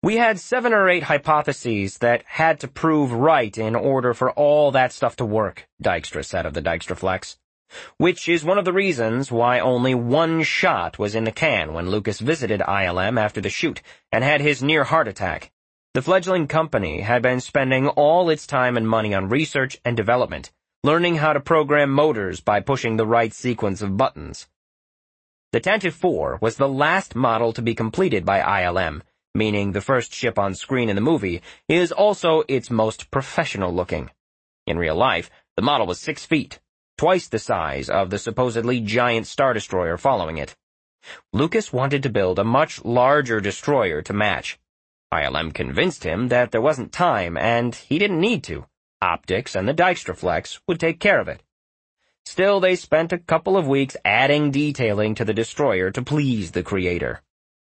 We had 7 or 8 hypotheses that had to prove right in order for all that stuff to work, Dykstra said of the Dykstraflex. Which is one of the reasons why only one shot was in the can when Lucas visited ILM after the shoot and had his near heart attack. The fledgling company had been spending all its time and money on research and development, learning how to program motors by pushing the right sequence of buttons. The Tantive 4 was the last model to be completed by ILM, meaning the first ship on screen in the movie is also its most professional looking. In real life, the model was 6 feet, twice the size of the supposedly giant Star Destroyer following it. Lucas wanted to build a much larger destroyer to match. ILM convinced him that there wasn't time and he didn't need to. Optics and the Dykstraflex would take care of it. Still, they spent a couple of weeks adding detailing to the destroyer to please the creator.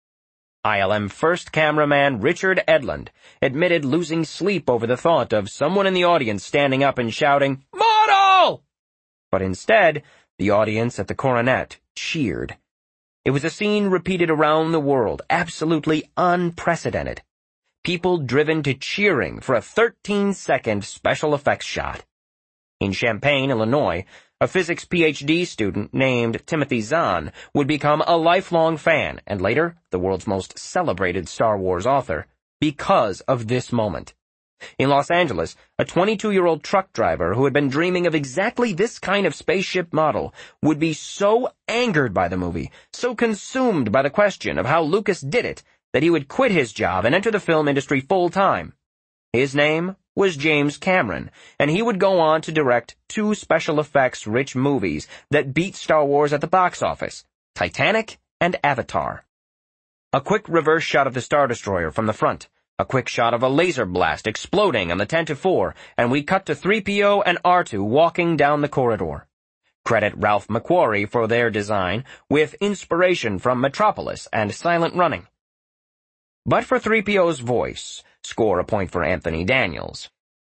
ILM first cameraman Richard Edlund admitted losing sleep over the thought of someone in the audience standing up and shouting, "Model!" But instead, the audience at the Coronet cheered. It was a scene repeated around the world, absolutely unprecedented. People driven to cheering for a 13-second special effects shot. In Champaign, Illinois, a physics PhD student named Timothy Zahn would become a lifelong fan and later the world's most celebrated Star Wars author because of this moment. In Los Angeles, a 22-year-old truck driver who had been dreaming of exactly this kind of spaceship model would be so angered by the movie, so consumed by the question of how Lucas did it, that he would quit his job and enter the film industry full-time. His name was James Cameron, and he would go on to direct 2 special effects-rich movies that beat Star Wars at the box office, Titanic and Avatar. A quick reverse shot of the Star Destroyer from the front, a quick shot of a laser blast exploding on the Tantive 4, and we cut to 3PO and R2 walking down the corridor. Credit Ralph McQuarrie for their design, with inspiration from Metropolis and Silent Running. But for 3PO's voice, score a point for Anthony Daniels.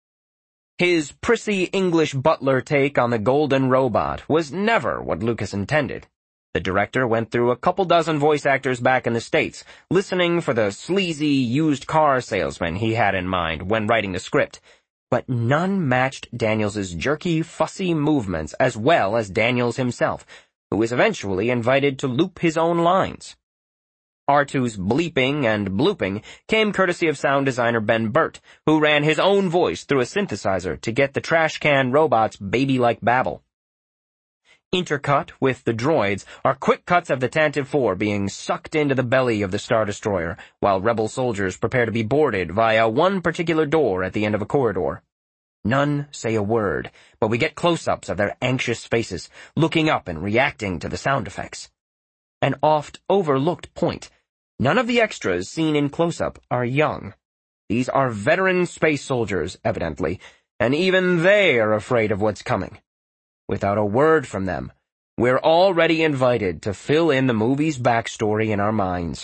His prissy English butler take on the golden robot was never what Lucas intended. The director went through a couple dozen voice actors back in the States, listening for the sleazy used car salesman he had in mind when writing the script, but none matched Daniels's jerky, fussy movements as well as Daniels himself, who was eventually invited to loop his own lines. R2's bleeping and blooping came courtesy of sound designer Ben Burt, who ran his own voice through a synthesizer to get the trash can robot's baby-like babble. Intercut with the droids are quick cuts of the Tantive 4 being sucked into the belly of the Star Destroyer, while rebel soldiers prepare to be boarded via one particular door at the end of a corridor. None say a word, but we get close-ups of their anxious faces, looking up and reacting to the sound effects. An oft-overlooked point. None of the extras seen in close-up are young. These are veteran space soldiers, evidently, and even they are afraid of what's coming. Without a word from them, we're already invited to fill in the movie's backstory in our minds.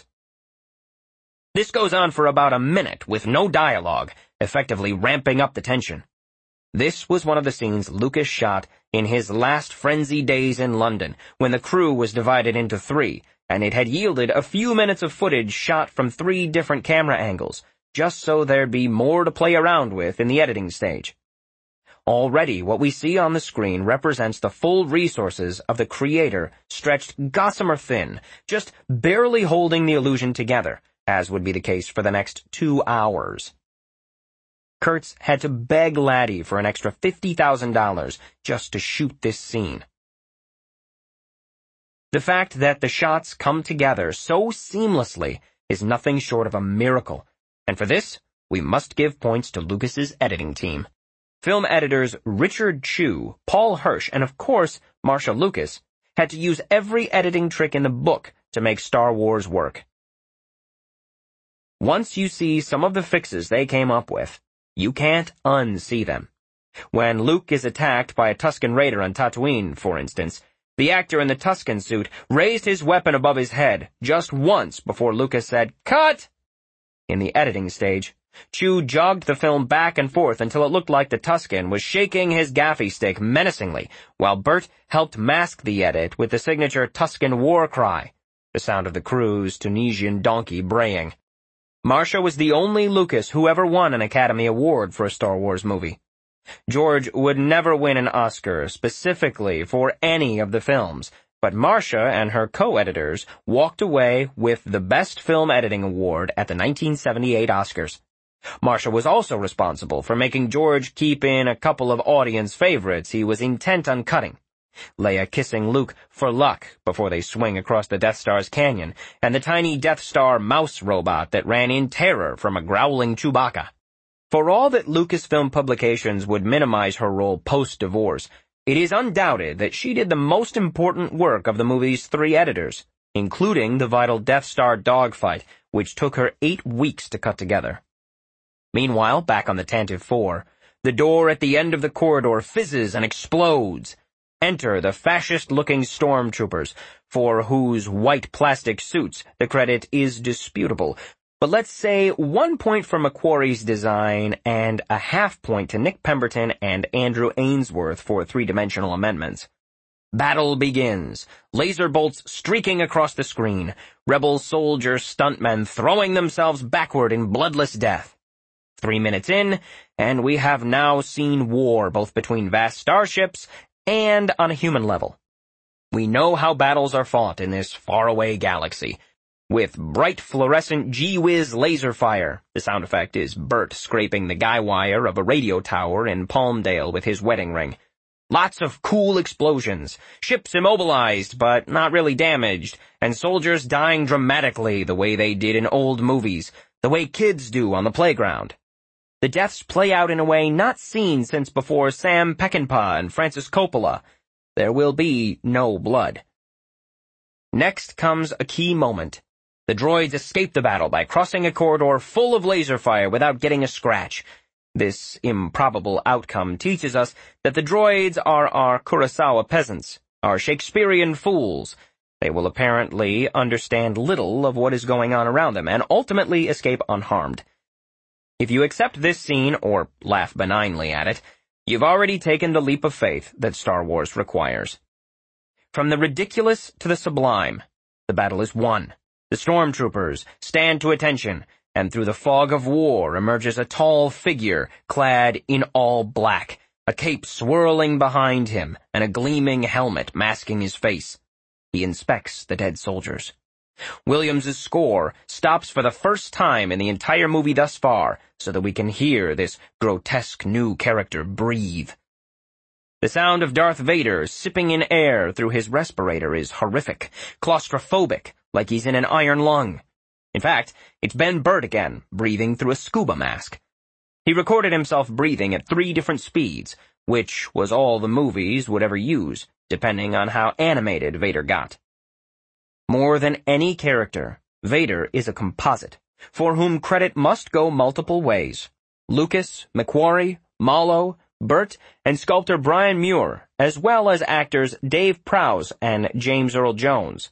This goes on for about a minute with no dialogue, effectively ramping up the tension. This was one of the scenes Lucas shot in his last frenzied days in London, when the crew was divided into 3, and it had yielded a few minutes of footage shot from 3 different camera angles, just so there'd be more to play around with in the editing stage. Already, what we see on the screen represents the full resources of the creator stretched gossamer thin, just barely holding the illusion together, as would be the case for the next 2 hours. Kurtz had to beg Laddie for an extra $50,000 just to shoot this scene. The fact that the shots come together so seamlessly is nothing short of a miracle, and for this, we must give points to Lucas's editing team. Film editors Richard Chew, Paul Hirsch, and of course, Marcia Lucas, had to use every editing trick in the book to make Star Wars work. Once you see some of the fixes they came up with, you can't unsee them. When Luke is attacked by a Tusken Raider on Tatooine, for instance, the actor in the Tusken suit raised his weapon above his head just once before Lucas said, "Cut!" In the editing stage, Chew jogged the film back and forth until it looked like the Tusken was shaking his gaffy stick menacingly, while Burt helped mask the edit with the signature Tusken war cry, the sound of the crew's Tunisian donkey braying. Marcia was the only Lucas who ever won an Academy Award for a Star Wars movie. George would never win an Oscar specifically for any of the films, but Marcia and her co-editors walked away with the Best Film Editing Award at the 1978 Oscars. Marcia was also responsible for making George keep in a couple of audience favorites he was intent on cutting. Leia kissing Luke for luck before they swing across the Death Star's canyon, and the tiny Death Star mouse robot that ran in terror from a growling Chewbacca. For all that Lucasfilm Publications would minimize her role post-divorce, it is undoubted that she did the most important work of the movie's 3 editors, including the vital Death Star dogfight, which took her 8 weeks to cut together. Meanwhile, back on the Tantive 4, the door at the end of the corridor fizzes and explodes. Enter the fascist-looking stormtroopers, for whose white plastic suits the credit is disputable. But let's say 1 point for McQuarrie's design and a ½ point to Nick Pemberton and Andrew Ainsworth for 3-dimensional amendments. Battle begins, laser bolts streaking across the screen, rebel soldier stuntmen throwing themselves backward in bloodless death. 3 minutes in, and we have now seen war both between vast starships and on a human level. We know how battles are fought in this faraway galaxy, with bright fluorescent gee-whiz laser fire. The sound effect is Bert scraping the guy wire of a radio tower in Palmdale with his wedding ring. Lots of cool explosions, ships immobilized but not really damaged, and soldiers dying dramatically the way they did in old movies, the way kids do on the playground. The deaths play out in a way not seen since before Sam Peckinpah and Francis Coppola. There will be no blood. Next comes a key moment. The droids escape the battle by crossing a corridor full of laser fire without getting a scratch. This improbable outcome teaches us that the droids are our Kurosawa peasants, our Shakespearean fools. They will apparently understand little of what is going on around them and ultimately escape unharmed. If you accept this scene, or laugh benignly at it, you've already taken the leap of faith that Star Wars requires. From the ridiculous to the sublime, the battle is won. The stormtroopers stand to attention, and through the fog of war emerges a tall figure clad in all black, a cape swirling behind him, and a gleaming helmet masking his face. He inspects the dead soldiers. Williams's score stops for the first time in the entire movie thus far, so that we can hear this grotesque new character breathe. The sound of Darth Vader sipping in air through his respirator is horrific, claustrophobic, like he's in an iron lung. In fact, it's Ben Burtt again, breathing through a scuba mask. He recorded himself breathing at 3 different speeds, which was all the movies would ever use, depending on how animated Vader got. More than any character, Vader is a composite, for whom credit must go multiple ways. Lucas, McQuarrie, Mallow, Burt, and sculptor Brian Muir, as well as actors Dave Prowse and James Earl Jones.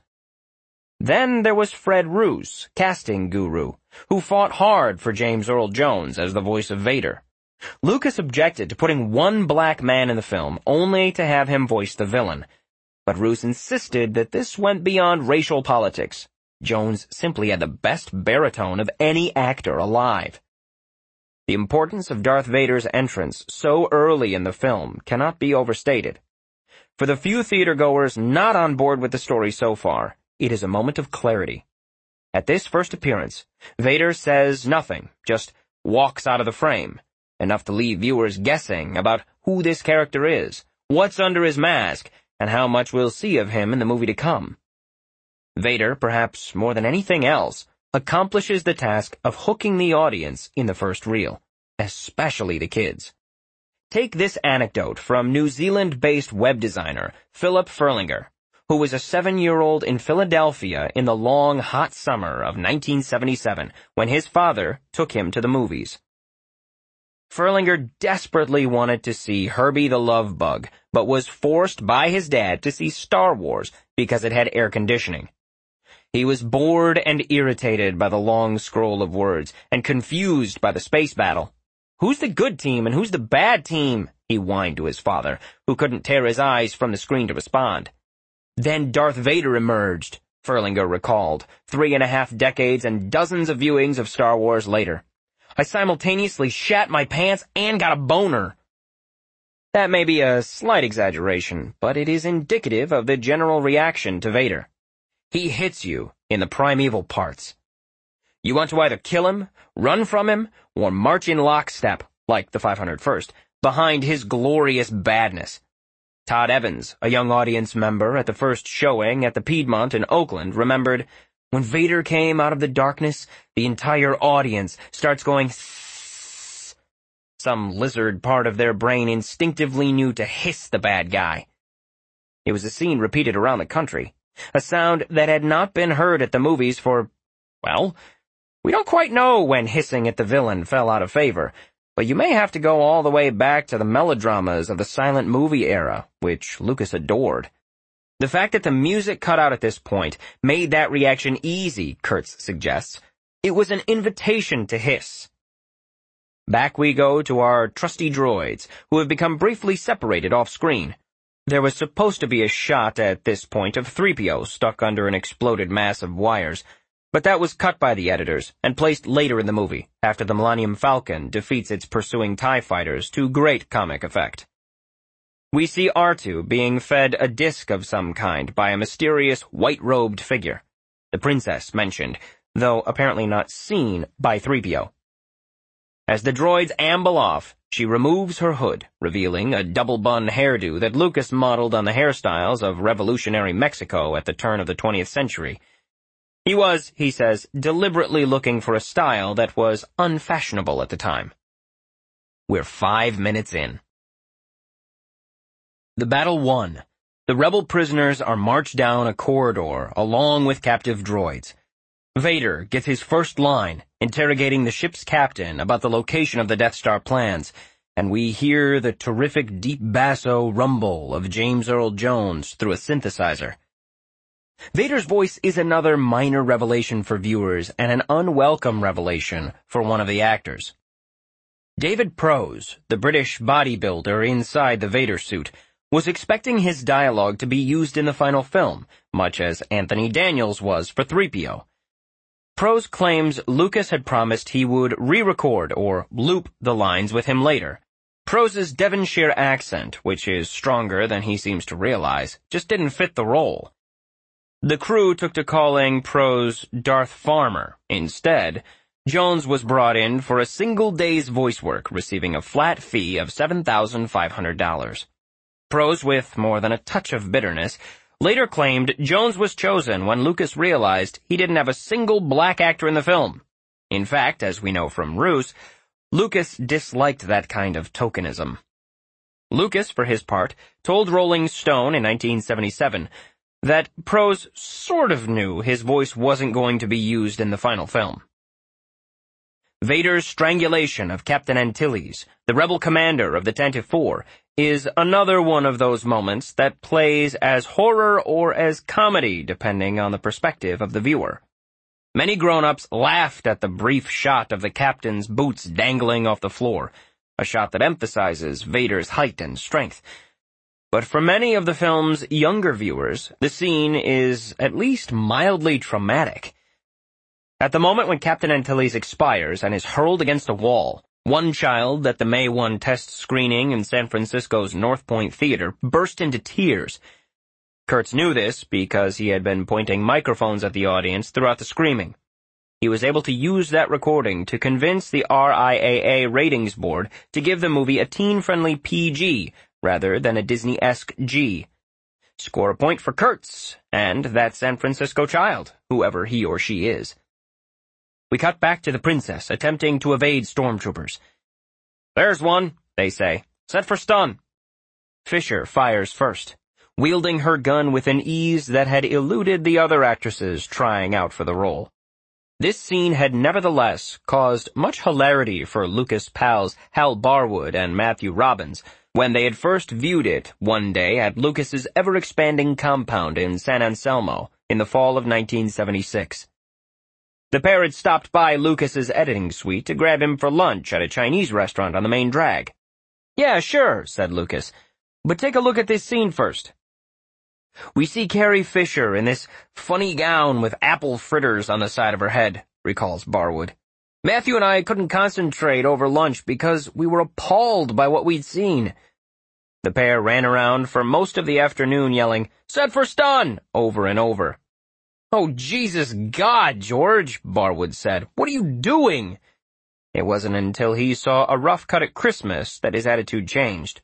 Then there was Fred Roos, casting guru, who fought hard for James Earl Jones as the voice of Vader. Lucas objected to putting one black man in the film, only to have him voice the villain. But Roos insisted that this went beyond racial politics. Jones simply had the best baritone of any actor alive. The importance of Darth Vader's entrance so early in the film cannot be overstated. For the few theatergoers not on board with the story so far, it is a moment of clarity. At this first appearance, Vader says nothing, just walks out of the frame, enough to leave viewers guessing about who this character is, what's under his mask, and how much we'll see of him in the movie to come. Vader, perhaps more than anything else, accomplishes the task of hooking the audience in the first reel, especially the kids. Take this anecdote from New Zealand-based web designer Philip Furlinger, who was a 7-year-old in Philadelphia in the long, hot summer of 1977 when his father took him to the movies. Furlinger desperately wanted to see Herbie the Love Bug, but was forced by his dad to see Star Wars because it had air conditioning. He was bored and irritated by the long scroll of words, and confused by the space battle. "Who's the good team and who's the bad team?" he whined to his father, who couldn't tear his eyes from the screen to respond. Then Darth Vader emerged, Ferlinger recalled, 3.5 decades and dozens of viewings of Star Wars later. I simultaneously shat my pants and got a boner. That may be a slight exaggeration, but it is indicative of the general reaction to Vader. He hits you in the primeval parts. You want to either kill him, run from him, or march in lockstep, like the 501st, behind his glorious badness. Todd Evans, a young audience member at the first showing at the Piedmont in Oakland, remembered, when Vader came out of the darkness, the entire audience starts going sssss. Some lizard part of their brain instinctively knew to hiss the bad guy. It was a scene repeated around the country, a sound that had not been heard at the movies for, well, we don't quite know when hissing at the villain fell out of favor, but you may have to go all the way back to the melodramas of the silent movie era, which Lucas adored. The fact that the music cut out at this point made that reaction easy, Kurtz suggests. It was an invitation to hiss. Back we go to our trusty droids, who have become briefly separated off-screen. There was supposed to be a shot at this point of 3PO stuck under an exploded mass of wires, but that was cut by the editors and placed later in the movie, after the Millennium Falcon defeats its pursuing TIE fighters to great comic effect. We see R2 being fed a disc of some kind by a mysterious white-robed figure, the princess mentioned, though apparently not seen by 3PO. As the droids amble off, she removes her hood, revealing a double-bun hairdo that Lucas modeled on the hairstyles of revolutionary Mexico at the turn of the 20th century. He was, he says, deliberately looking for a style that was unfashionable at the time. We're 5 minutes in. The battle won. The rebel prisoners are marched down a corridor along with captive droids. Vader gets his first line, interrogating the ship's captain about the location of the Death Star plans, and we hear the terrific deep basso rumble of James Earl Jones through a synthesizer. Vader's voice is another minor revelation for viewers and an unwelcome revelation for one of the actors. David Prose, the British bodybuilder inside the Vader suit, was expecting his dialogue to be used in the final film, much as Anthony Daniels was for 3PO. Prose claims Lucas had promised he would re-record or loop the lines with him later. Prose's Devonshire accent, which is stronger than he seems to realize, just didn't fit the role. The crew took to calling Prose Darth Farmer. Instead, Jones was brought in for a single day's voice work, receiving a flat fee of $7,500. Prose, with more than a touch of bitterness, later claimed Jones was chosen when Lucas realized he didn't have a single black actor in the film. In fact, as we know from Roos, Lucas disliked that kind of tokenism. Lucas, for his part, told Rolling Stone in 1977 that Prose sort of knew his voice wasn't going to be used in the final film. Vader's strangulation of Captain Antilles, the rebel commander of the Tantive Four, is another one of those moments that plays as horror or as comedy, depending on the perspective of the viewer. Many grown-ups laughed at the brief shot of the captain's boots dangling off the floor, a shot that emphasizes Vader's height and strength. But for many of the film's younger viewers, the scene is at least mildly traumatic. At the moment when Captain Antilles expires and is hurled against a wall, one child at the May 1 test screening in San Francisco's North Point Theater burst into tears. Kurtz knew this because he had been pointing microphones at the audience throughout the screaming. He was able to use that recording to convince the RIAA ratings board to give the movie a teen-friendly PG rather than a Disney-esque G. Score a point for Kurtz and that San Francisco child, whoever he or she is. We cut back to the princess attempting to evade stormtroopers. "There's one," they say. "Set for stun." Fisher fires first, wielding her gun with an ease that had eluded the other actresses trying out for the role. This scene had nevertheless caused much hilarity for Lucas' pals Hal Barwood and Matthew Robbins when they had first viewed it one day at Lucas's ever-expanding compound in San Anselmo in the fall of 1976. The pair had stopped by Lucas's editing suite to grab him for lunch at a Chinese restaurant on the main drag. "Yeah, sure," said Lucas, "but take a look at this scene first." We see Carrie Fisher in this funny gown with apple fritters on the side of her head, recalls Barwood. Matthew and I couldn't concentrate over lunch because we were appalled by what we'd seen. The pair ran around for most of the afternoon yelling, "Set for stun!" over and over. "Oh, Jesus God, George," Barwood said. "What are you doing?" It wasn't until he saw A Rough Cut at Christmas that his attitude changed.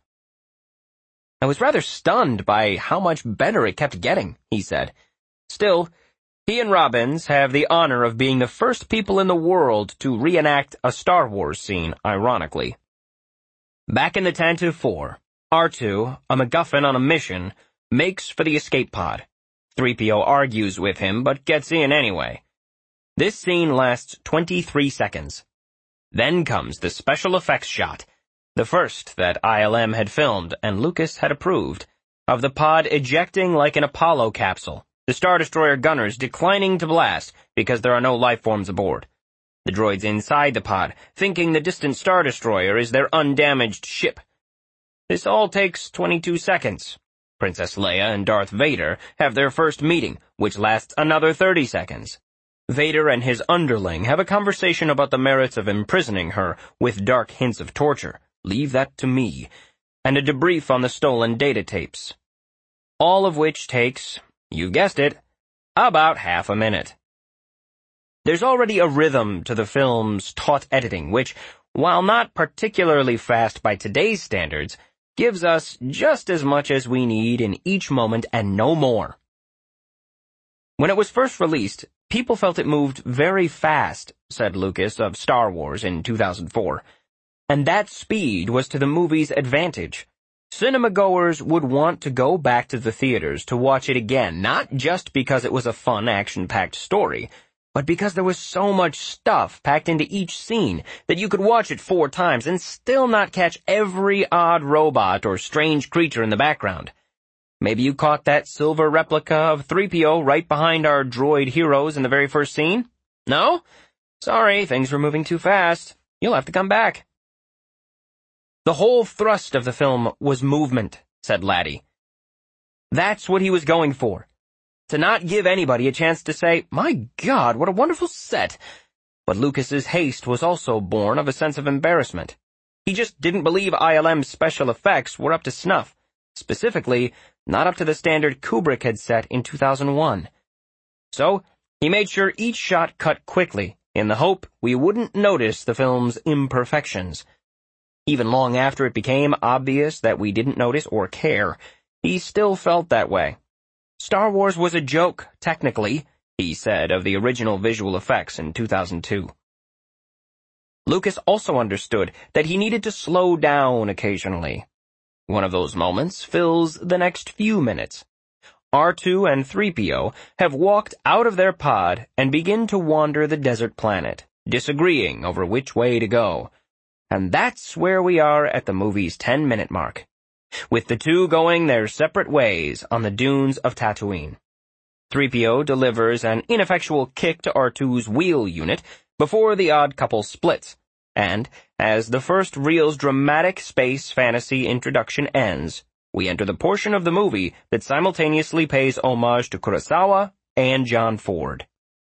"I was rather stunned by how much better it kept getting," he said. Still, he and Robbins have the honor of being the first people in the world to reenact a Star Wars scene, ironically. Back in the Tantive 4, R2, a MacGuffin on a mission, makes for the escape pod. 3PO argues with him, but gets in anyway. This scene lasts 23 seconds. Then comes the special effects shot, the first that ILM had filmed and Lucas had approved, of the pod ejecting like an Apollo capsule, the Star Destroyer gunners declining to blast because there are no life forms aboard. The droids inside the pod, thinking the distant Star Destroyer is their undamaged ship. This all takes 22 seconds. Princess Leia and Darth Vader have their first meeting, which lasts another 30 seconds. Vader and his underling have a conversation about the merits of imprisoning her, with dark hints of torture. Leave that to me. And a debrief on the stolen data tapes. All of which takes, you guessed it, about half a minute. There's already a rhythm to the film's taut editing, which, while not particularly fast by today's standards, gives us just as much as we need in each moment and no more. When it was first released, people felt it moved very fast, said Lucas of Star Wars in 2004. And that speed was to the movie's advantage. Cinema-goers would want to go back to the theaters to watch it again, not just because it was a fun, action-packed story, but because there was so much stuff packed into each scene that you could watch it 4 times and still not catch every odd robot or strange creature in the background. Maybe you caught that silver replica of 3PO right behind our droid heroes in the very first scene? No? Sorry, things were moving too fast. You'll have to come back. The whole thrust of the film was movement, said Laddie. That's what he was going for. To not give anybody a chance to say, "My God, what a wonderful set." But Lucas's haste was also born of a sense of embarrassment. He just didn't believe ILM's special effects were up to snuff. Specifically, not up to the standard Kubrick had set in 2001. So, he made sure each shot cut quickly, in the hope we wouldn't notice the film's imperfections. Even long after it became obvious that we didn't notice or care, he still felt that way. Star Wars was a joke, technically, he said of the original visual effects in 2002. Lucas also understood that he needed to slow down occasionally. One of those moments fills the next few minutes. R2 and 3PO have walked out of their pod and begin to wander the desert planet, disagreeing over which way to go. And that's where we are at the movie's 10-minute mark, with the two going their separate ways on the dunes of Tatooine. 3PO delivers an ineffectual kick to R2's wheel unit before the odd couple splits, and, as the first reel's dramatic space fantasy introduction ends, we enter the portion of the movie that simultaneously pays homage to Kurosawa and John Ford.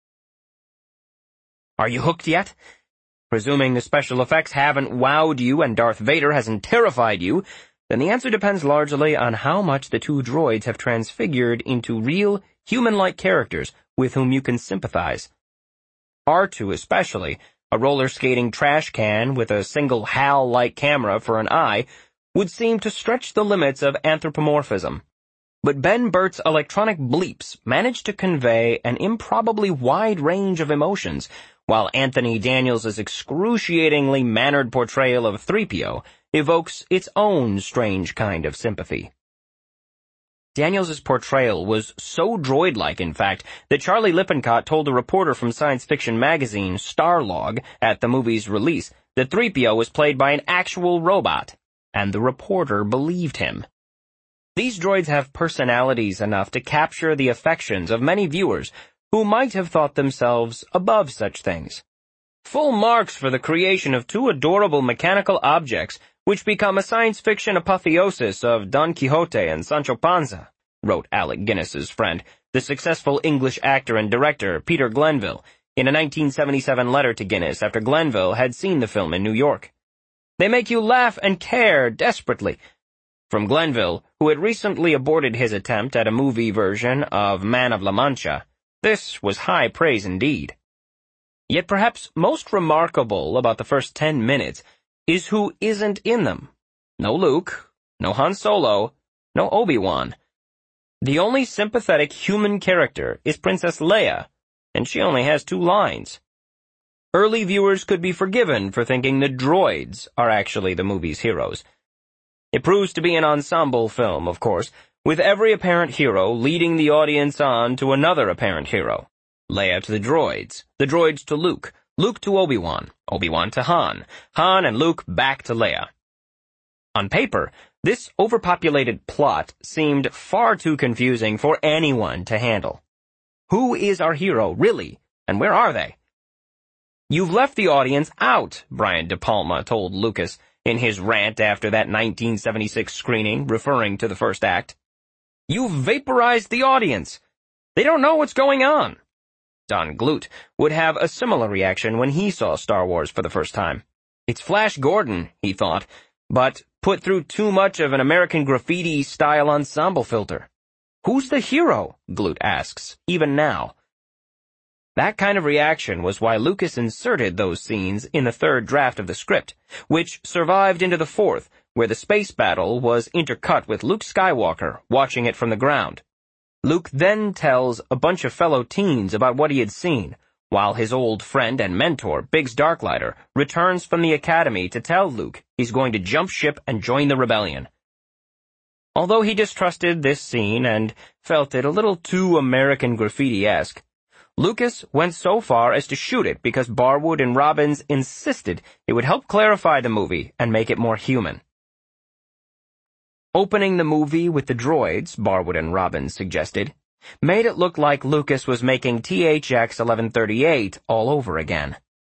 Are you hooked yet? Presuming the special effects haven't wowed you and Darth Vader hasn't terrified you, then the answer depends largely on how much the two droids have transfigured into real, human-like characters with whom you can sympathize. R2 especially, a roller-skating trash can with a single HAL-like camera for an eye, would seem to stretch the limits of anthropomorphism. But Ben Burtt's electronic bleeps managed to convey an improbably wide range of emotions, while Anthony Daniels' excruciatingly mannered portrayal of 3PO evokes its own strange kind of sympathy. Daniels' portrayal was so droid-like, in fact, that Charlie Lippincott told a reporter from science fiction magazine Starlog at the movie's release that 3PO was played by an actual robot, and the reporter believed him. These droids have personalities enough to capture the affections of many viewers who might have thought themselves above such things. Full marks for the creation of two adorable mechanical objects which become a science fiction apotheosis of Don Quixote and Sancho Panza. wrote Alec Guinness's friend, the successful English actor and director Peter Glenville, in a 1977 letter to Guinness after Glenville had seen the film in New York. They make you laugh and care desperately. From Glenville, who had recently aborted his attempt at a movie version of Man of La Mancha, this was high praise indeed. Yet perhaps most remarkable about the first 10 minutes is who isn't in them. No Luke, no Han Solo, no Obi-Wan. The only sympathetic human character is Princess Leia, and she only has 2 lines. Early viewers could be forgiven for thinking the droids are actually the movie's heroes. It proves to be an ensemble film, of course, with every apparent hero leading the audience on to another apparent hero. Leia to the droids to Luke, Luke to Obi-Wan, Obi-Wan to Han, Han and Luke back to Leia. On paper, this overpopulated plot seemed far too confusing for anyone to handle. Who is our hero, really, and where are they? You've left the audience out, Brian De Palma told Lucas in his rant after that 1976 screening, referring to the first act. You've vaporized the audience. They don't know what's going on. Don Glut would have a similar reaction when he saw Star Wars for the first time. It's Flash Gordon, he thought, but put through too much of an American Graffiti-style ensemble filter. Who's the hero? Glut asks, even now. That kind of reaction was why Lucas inserted those scenes in the 3rd draft of the script, which survived into the 4th, where the space battle was intercut with Luke Skywalker watching it from the ground. Luke then tells a bunch of fellow teens about what he had seen, while his old friend and mentor, Biggs Darklighter, returns from the academy to tell Luke he's going to jump ship and join the rebellion. Although he distrusted this scene and felt it a little too American Graffiti-esque, Lucas went so far as to shoot it because Barwood and Robbins insisted it would help clarify the movie and make it more human. Opening the movie with the droids, Barwood and Robbins suggested, made it look like Lucas was making THX 1138 all over again.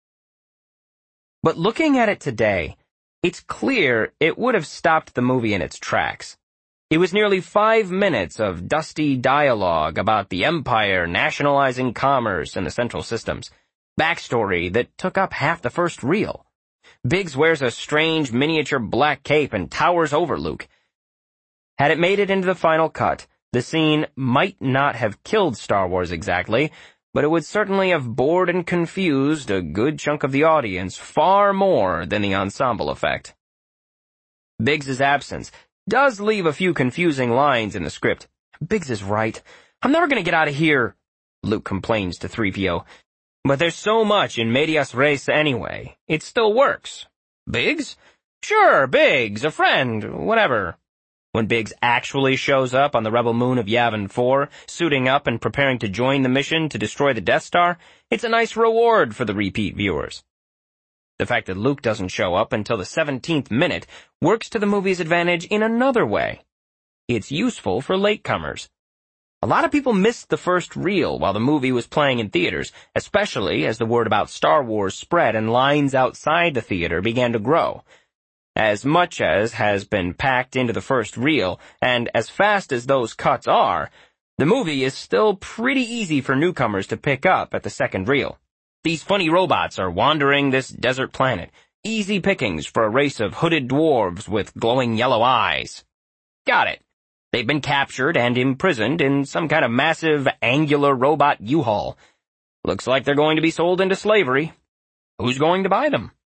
But looking at it today, it's clear it would have stopped the movie in its tracks. It was nearly 5 minutes of dusty dialogue about the Empire nationalizing commerce and the Central Systems, backstory that took up half the first reel. Biggs wears a strange miniature black cape and towers over Luke. Had it made it into the final cut, the scene might not have killed Star Wars exactly, but it would certainly have bored and confused a good chunk of the audience far more than the ensemble effect. Biggs's absence does leave a few confusing lines in the script. Biggs is right. I'm never going to get out of here, Luke complains to 3PO. But there's so much in Medias Res anyway. It still works. Biggs? Sure, Biggs, a friend, whatever. When Biggs actually shows up on the rebel moon of Yavin 4, suiting up and preparing to join the mission to destroy the Death Star, it's a nice reward for the repeat viewers. The fact that Luke doesn't show up until the 17th minute works to the movie's advantage in another way. It's useful for latecomers. A lot of people missed the first reel while the movie was playing in theaters, especially as the word about Star Wars spread and lines outside the theater began to grow. As much as has been packed into the first reel, and as fast as those cuts are, the movie is still pretty easy for newcomers to pick up at the second reel. These funny robots are wandering this desert planet. Easy pickings for a race of hooded dwarves with glowing yellow eyes. Got it. They've been captured and imprisoned in some kind of massive, angular robot U-Haul. Looks like they're going to be sold into slavery. Who's going to buy them?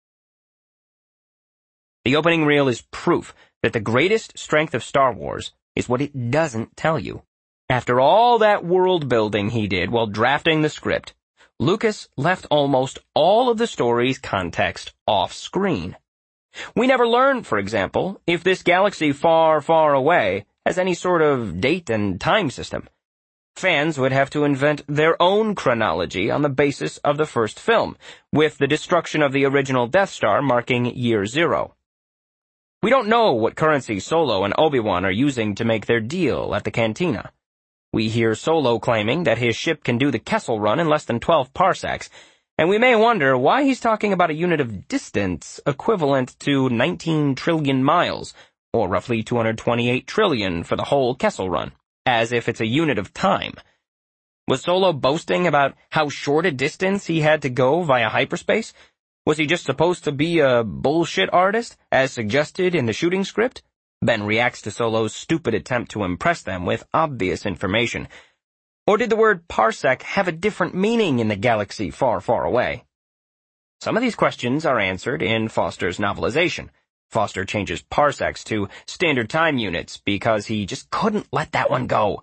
The opening reel is proof that the greatest strength of Star Wars is what it doesn't tell you. After all that world-building he did while drafting the script, Lucas left almost all of the story's context off-screen. We never learn, for example, if this galaxy far, far away has any sort of date and time system. Fans would have to invent their own chronology on the basis of the first film, with the destruction of the original Death Star marking year 0. We don't know what currency Solo and Obi-Wan are using to make their deal at the cantina. We hear Solo claiming that his ship can do the Kessel Run in less than 12 parsecs, and we may wonder why he's talking about a unit of distance equivalent to 19 trillion miles, or roughly 228 trillion for the whole Kessel Run. as if it's a unit of time. Was Solo boasting about how short a distance he had to go via hyperspace? Was he just supposed to be a bullshit artist, as suggested in the shooting script? Ben reacts to Solo's stupid attempt to impress them with obvious information. Or did the word parsec have a different meaning in the galaxy far, far away? Some of these questions are answered in Foster's novelization. Foster changes parsecs to standard time units because he just couldn't let that one go.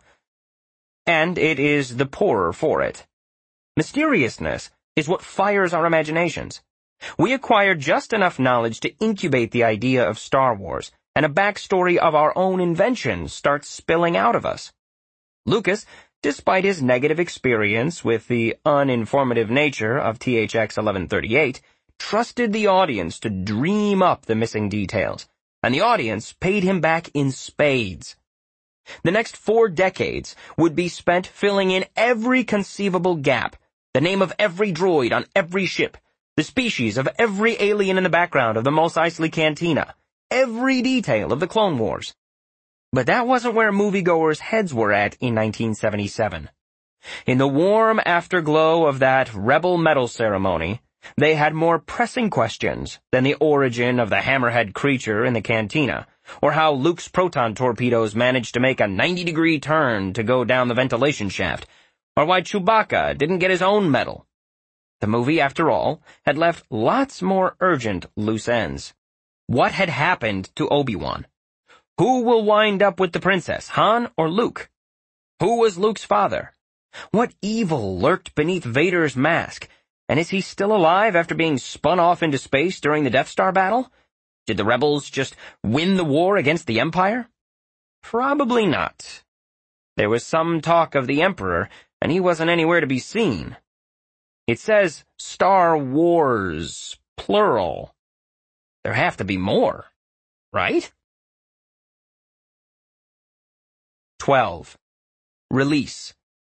And it is the poorer for it. Mysteriousness is what fires our imaginations. We acquire just enough knowledge to incubate the idea of Star Wars, and a backstory of our own invention starts spilling out of us. Lucas, despite his negative experience with the uninformative nature of THX 1138, trusted the audience to dream up the missing details, and the audience paid him back in spades. The next 4 decades would be spent filling in every conceivable gap, the name of every droid on every ship, the species of every alien in the background of the Mos Eisley Cantina, every detail of the Clone Wars. But that wasn't where moviegoers' heads were at in 1977. In the warm afterglow of that Rebel medal ceremony, they had more pressing questions than the origin of the hammerhead creature in the cantina, or how Luke's proton torpedoes managed to make a 90-degree turn to go down the ventilation shaft, or why Chewbacca didn't get his own medal. The movie, after all, had left lots more urgent loose ends. What had happened to Obi-Wan? Who will wind up with the princess, Han or Luke? Who was Luke's father? What evil lurked beneath Vader's mask? And is he still alive after being spun off into space during the Death Star battle? Did the rebels just win the war against the Empire? Probably not. There was some talk of the Emperor, and he wasn't anywhere to be seen. It says Star Wars, plural. There have to be more, right? 12. Release.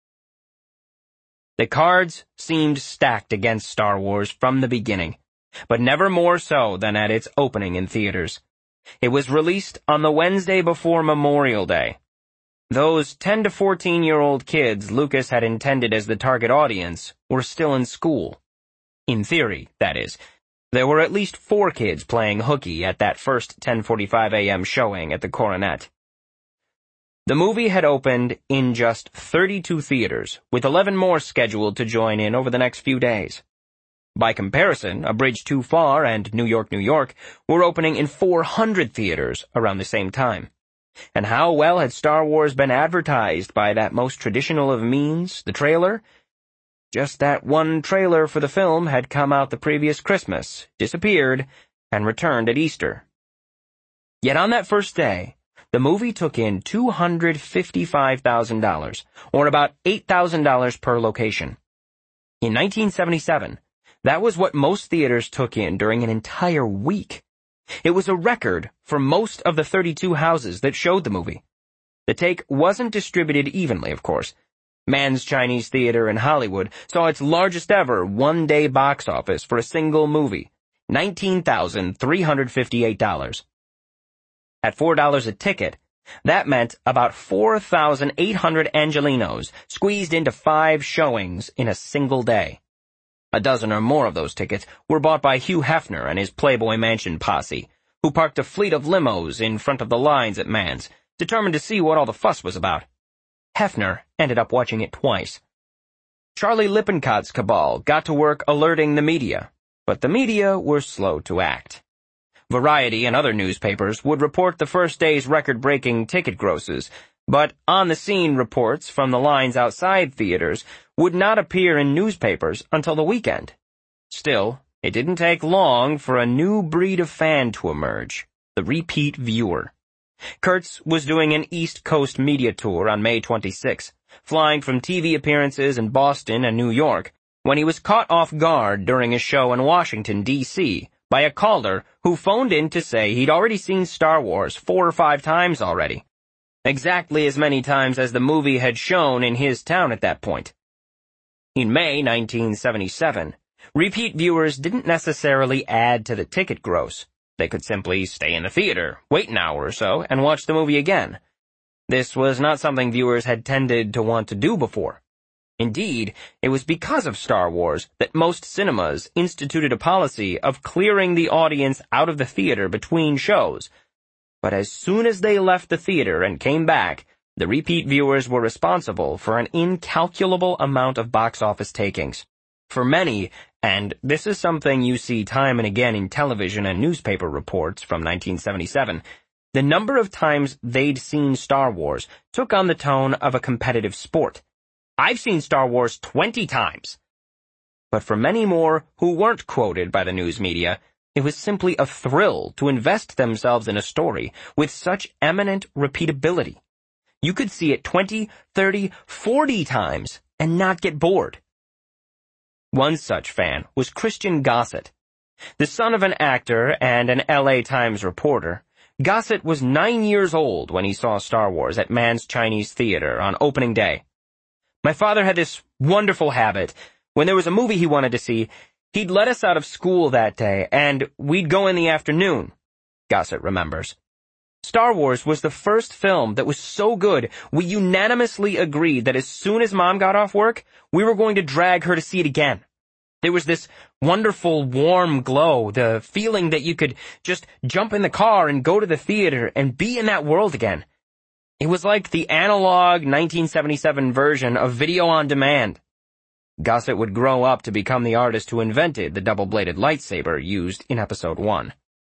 The cards seemed stacked against Star Wars from the beginning, but never more so than at its opening in theaters. It was released on the Wednesday before Memorial Day. Those 10 to 14-year-old kids Lucas had intended as the target audience were still in school. In theory, that is. There were at least 4 kids playing hooky at that first 10:45 a.m. showing at the Coronet. The movie had opened in just 32 theaters, with 11 more scheduled to join in over the next few days. By comparison, A Bridge Too Far and New York, New York were opening in 400 theaters around the same time. And how well had Star Wars been advertised by that most traditional of means, the trailer? Just that one trailer for the film had come out the previous Christmas, disappeared, and returned at Easter. Yet on that first day, the movie took in $255,000, or about $8,000 per location. In 1977, that was what most theaters took in during an entire week. It was a record for most of the 32 houses that showed the movie. The take wasn't distributed evenly, of course. Mann's Chinese Theater in Hollywood saw its largest ever one-day box office for a single movie, $19,358. At $4 a ticket, that meant about 4,800 Angelinos squeezed into 5 showings in a single day. A dozen or more of those tickets were bought by Hugh Hefner and his Playboy Mansion posse, who parked a fleet of limos in front of the lines at Mann's, determined to see what all the fuss was about. Hefner ended up watching it twice. Charlie Lippincot's cabal got to work alerting the media, but the media were slow to act. Variety and other newspapers would report the first day's record-breaking ticket grosses, but on-the-scene reports from the lines outside theaters would not appear in newspapers until the weekend. Still, it didn't take long for a new breed of fan to emerge, the repeat viewer. Kurtz was doing an East Coast media tour on May 26, flying from TV appearances in Boston and New York, when he was caught off guard during a show in Washington, D.C., by a caller who phoned in to say he'd already seen Star Wars 4 or 5 times already. Exactly as many times as the movie had shown in his town at that point. In May 1977, repeat viewers didn't necessarily add to the ticket gross. They could simply stay in the theater, wait an hour or so, and watch the movie again. This was not something viewers had tended to want to do before. Indeed, it was because of Star Wars that most cinemas instituted a policy of clearing the audience out of the theater between shows. But as soon as they left the theater and came back, the repeat viewers were responsible for an incalculable amount of box office takings. For many, and this is something you see time and again in television and newspaper reports from 1977, the number of times they'd seen Star Wars took on the tone of a competitive sport. I've seen Star Wars 20 times. But for many more who weren't quoted by the news media, it was simply a thrill to invest themselves in a story with such eminent repeatability. You could see it 20, 30, 40 times and not get bored. One such fan was Christian Gossett. The son of an actor and an LA Times reporter, Gossett was 9 years old when he saw Star Wars at Mann's Chinese Theater on opening day. My father had this wonderful habit. When there was a movie he wanted to see, he'd let us out of school that day, and we'd go in the afternoon, Gossett remembers. Star Wars was the first film that was so good, we unanimously agreed that as soon as Mom got off work, we were going to drag her to see it again. There was this wonderful warm glow, the feeling that you could just jump in the car and go to the theater and be in that world again. It was like the analog 1977 version of video on demand. Gossett would grow up to become the artist who invented the double-bladed lightsaber used in Episode 1.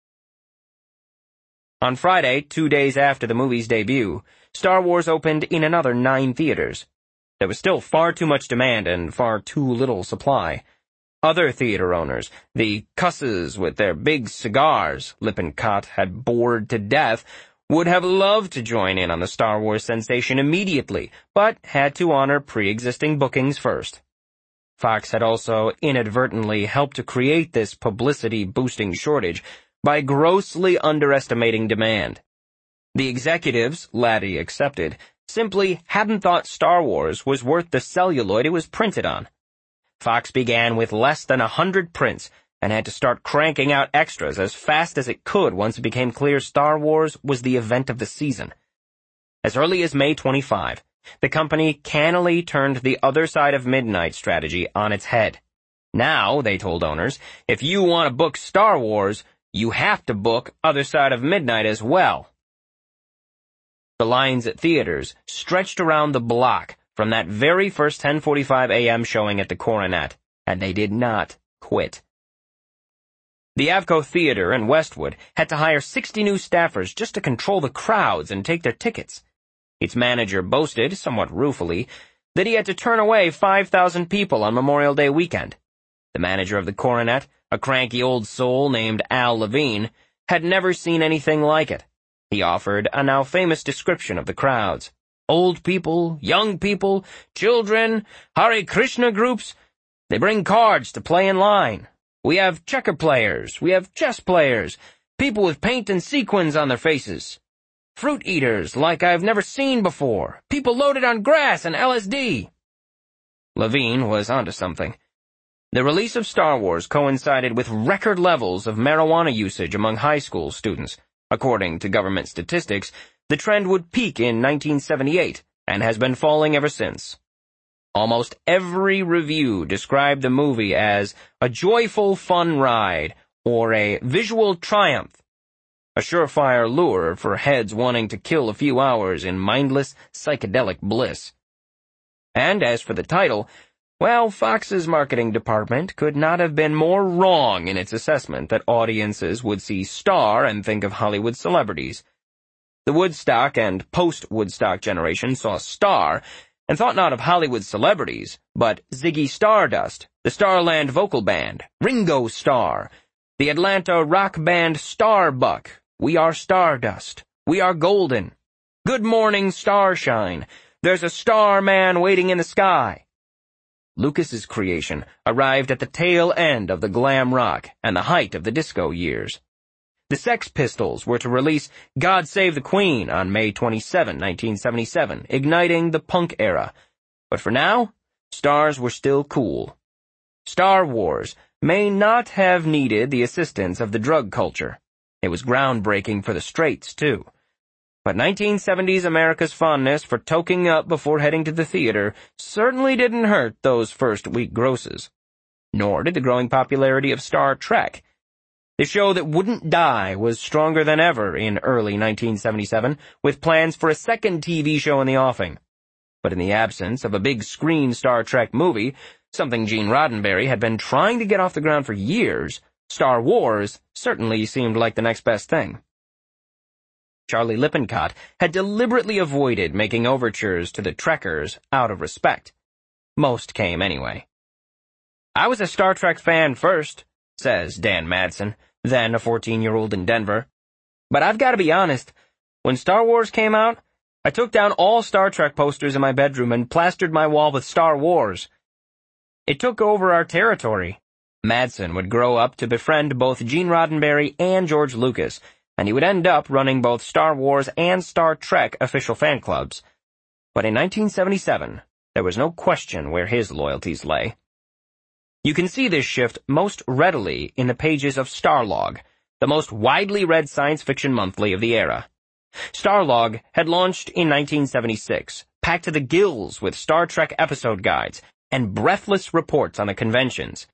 On Friday, 2 days after the movie's debut, Star Wars opened in another 9 theaters. There was still far too much demand and far too little supply. Other theater owners, the cusses with their big cigars Lippincott had bored to death, would have loved to join in on the Star Wars sensation immediately, but had to honor pre-existing bookings first. Fox had also inadvertently helped to create this publicity-boosting shortage by grossly underestimating demand. The executives, Laddie accepted, simply hadn't thought Star Wars was worth the celluloid it was printed on. Fox began with less than 100 prints and had to start cranking out extras as fast as it could once it became clear Star Wars was the event of the season. As early as May 25, the company cannily turned the other side of midnight strategy on its head. Now, they told owners, if you want to book Star Wars, you have to book Other Side of Midnight as well. The lines at theaters stretched around the block from that very first 10:45 a.m. showing at the Coronet, and they did not quit. The Avco Theater in Westwood had to hire 60 new staffers just to control the crowds and take their tickets. Its manager boasted, somewhat ruefully, that he had to turn away 5,000 people on Memorial Day weekend. The manager of the Coronet, a cranky old soul named Al Levine, had never seen anything like it. He offered a now famous description of the crowds. Old people, young people, children, Hare Krishna groups. They bring cards to play in line. We have checker players, we have chess players, people with paint and sequins on their faces. Fruit eaters like I've never seen before, people loaded on grass and LSD. Levine was onto something. The release of Star Wars coincided with record levels of marijuana usage among high school students. According to government statistics, the trend would peak in 1978 and has been falling ever since. Almost every review described the movie as a joyful fun ride or a visual triumph, a surefire lure for heads wanting to kill a few hours in mindless psychedelic bliss. And as for the title, well, Fox's marketing department could not have been more wrong in its assessment that audiences would see Star and think of Hollywood celebrities. The Woodstock and post-Woodstock generation saw Star and thought not of Hollywood celebrities, but Ziggy Stardust, the Starland vocal band, Ringo Starr, the Atlanta rock band Starbuck, We Are Stardust, We Are Golden, Good Morning Starshine, There's a Starman Waiting in the Sky. Lucas's creation arrived at the tail end of the glam rock and the height of the disco years. The Sex Pistols were to release God Save the Queen on May 27, 1977, igniting the punk era. But for now, stars were still cool. Star Wars may not have needed the assistance of the drug culture. It was groundbreaking for the straights, too. But 1970s America's fondness for toking up before heading to the theater certainly didn't hurt those first-week grosses. Nor did the growing popularity of Star Trek. The show that wouldn't die was stronger than ever in early 1977, with plans for a second TV show in the offing. But in the absence of a big-screen Star Trek movie, something Gene Roddenberry had been trying to get off the ground for years, Star Wars certainly seemed like the next best thing. Charlie Lippincott had deliberately avoided making overtures to the Trekkers out of respect. Most came anyway. "I was a Star Trek fan first," says Dan Madsen, then a 14-year-old in Denver. "But I've got to be honest, when Star Wars came out, I took down all Star Trek posters in my bedroom and plastered my wall with Star Wars. It took over our territory." Madsen would grow up to befriend both Gene Roddenberry and George Lucas, and he would end up running both Star Wars and Star Trek official fan clubs. But in 1977, there was no question where his loyalties lay. You can see this shift most readily in the pages of Starlog, the most widely read science fiction monthly of the era. Starlog had launched in 1976, packed to the gills with Star Trek episode guides and breathless reports on the conventions.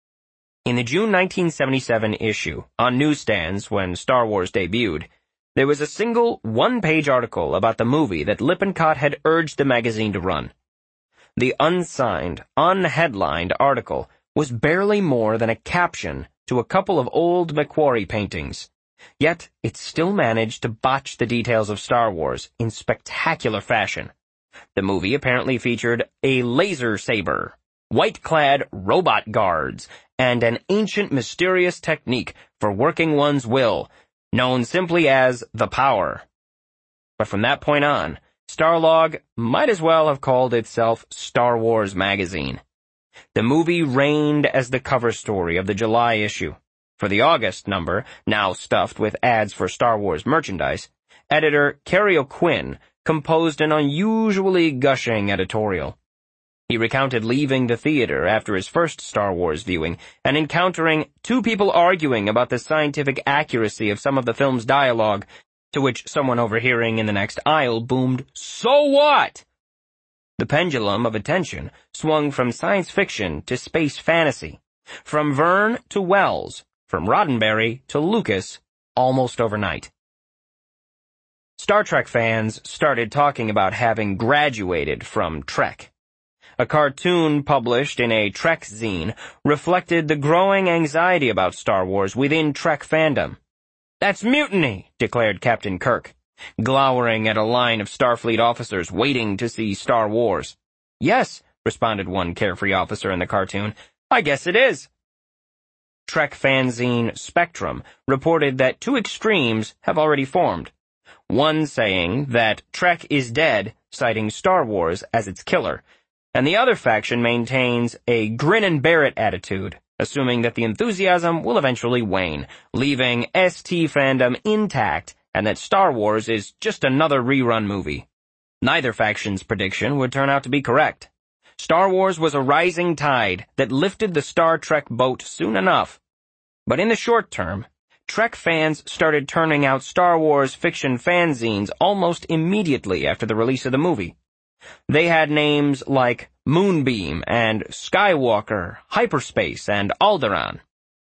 In the June 1977 issue, on newsstands when Star Wars debuted, there was a single one-page article about the movie that Lippincott had urged the magazine to run. The unsigned, unheadlined article was barely more than a caption to a couple of old Macquarie paintings. Yet it still managed to botch the details of Star Wars in spectacular fashion. The movie apparently featured a laser saber, white-clad robot guards, and an ancient mysterious technique for working one's will, known simply as the Power. But from that point on, Starlog might as well have called itself Star Wars Magazine. The movie reigned as the cover story of the July issue. For the August number, now stuffed with ads for Star Wars merchandise, editor Kerry O'Quinn composed an unusually gushing editorial. He recounted leaving the theater after his first Star Wars viewing and encountering two people arguing about the scientific accuracy of some of the film's dialogue, to which someone overhearing in the next aisle boomed, "So what?" The pendulum of attention swung from science fiction to space fantasy, from Verne to Wells, from Roddenberry to Lucas, almost overnight. Star Trek fans started talking about having graduated from Trek. A cartoon published in a Trek zine reflected the growing anxiety about Star Wars within Trek fandom. "That's mutiny," declared Captain Kirk, glowering at a line of Starfleet officers waiting to see Star Wars. "Yes," responded one carefree officer in the cartoon, "I guess it is." Trek fanzine Spectrum reported that two extremes have already formed. One saying that Trek is dead, citing Star Wars as its killer, and the other faction maintains a grin-and-bear-it attitude, assuming that the enthusiasm will eventually wane, leaving ST fandom intact and that Star Wars is just another rerun movie. Neither faction's prediction would turn out to be correct. Star Wars was a rising tide that lifted the Star Trek boat soon enough. But in the short term, Trek fans started turning out Star Wars fiction fanzines almost immediately after the release of the movie. They had names like Moonbeam and Skywalker, Hyperspace, and Alderaan.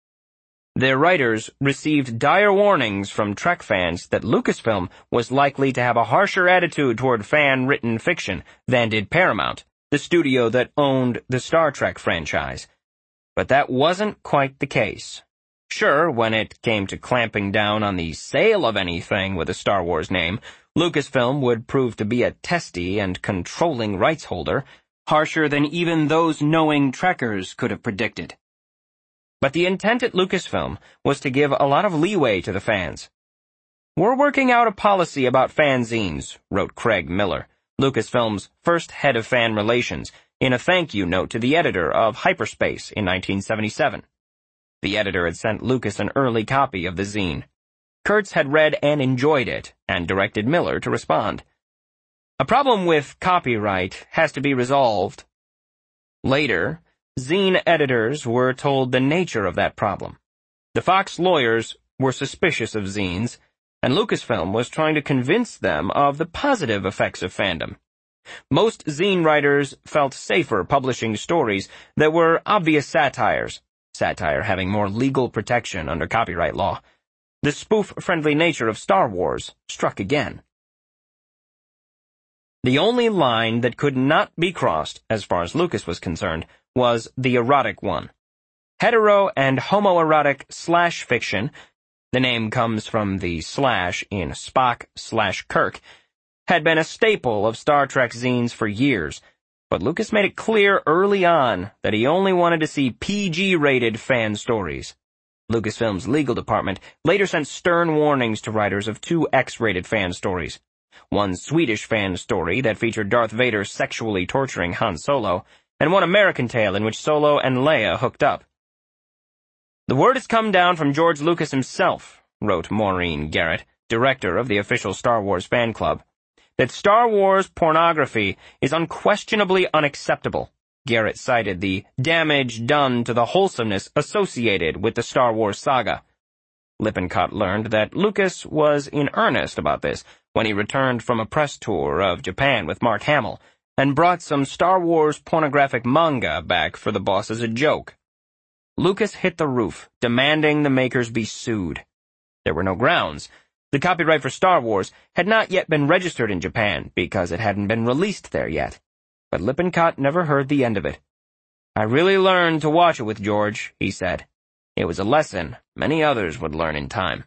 Their writers received dire warnings from Trek fans that Lucasfilm was likely to have a harsher attitude toward fan-written fiction than did Paramount, the studio that owned the Star Trek franchise. But that wasn't quite the case. Sure, when it came to clamping down on the sale of anything with a Star Wars name, Lucasfilm would prove to be a testy and controlling rights holder, harsher than even those knowing Trekkers could have predicted. But the intent at Lucasfilm was to give a lot of leeway to the fans. "We're working out a policy about fanzines," wrote Craig Miller, Lucasfilm's first head of fan relations, in a thank you note to the editor of Hyperspace in 1977. The editor had sent Lucas an early copy of the zine. Kurtz had read and enjoyed it, and directed Miller to respond. "A problem with copyright has to be resolved." Later, zine editors were told the nature of that problem. The Fox lawyers were suspicious of zines, and Lucasfilm was trying to convince them of the positive effects of fandom. Most zine writers felt safer publishing stories that were obvious satires, satire having more legal protection under copyright law. The spoof-friendly nature of Star Wars struck again. The only line that could not be crossed, as far as Lucas was concerned, was the erotic one. Hetero and homoerotic slash fiction, the name comes from the slash in Spock/Kirk, had been a staple of Star Trek zines for years, but Lucas made it clear early on that he only wanted to see PG-rated fan stories. Lucasfilm's legal department later sent stern warnings to writers of 2 X-rated fan stories. One Swedish fan story that featured Darth Vader sexually torturing Han Solo, and one American tale in which Solo and Leia hooked up. "The word has come down from George Lucas himself," wrote Maureen Garrett, director of the official Star Wars fan club, "that Star Wars pornography is unquestionably unacceptable." Garrett cited the damage done to the wholesomeness associated with the Star Wars saga. Lippincott learned that Lucas was in earnest about this when he returned from a press tour of Japan with Mark Hamill, and brought some Star Wars pornographic manga back for the boss as a joke. Lucas hit the roof, demanding the makers be sued. There were no grounds. The copyright for Star Wars had not yet been registered in Japan because it hadn't been released there yet. But Lippincott never heard the end of it. "I really learned to watch it with George," he said. "It was a lesson many others would learn in time."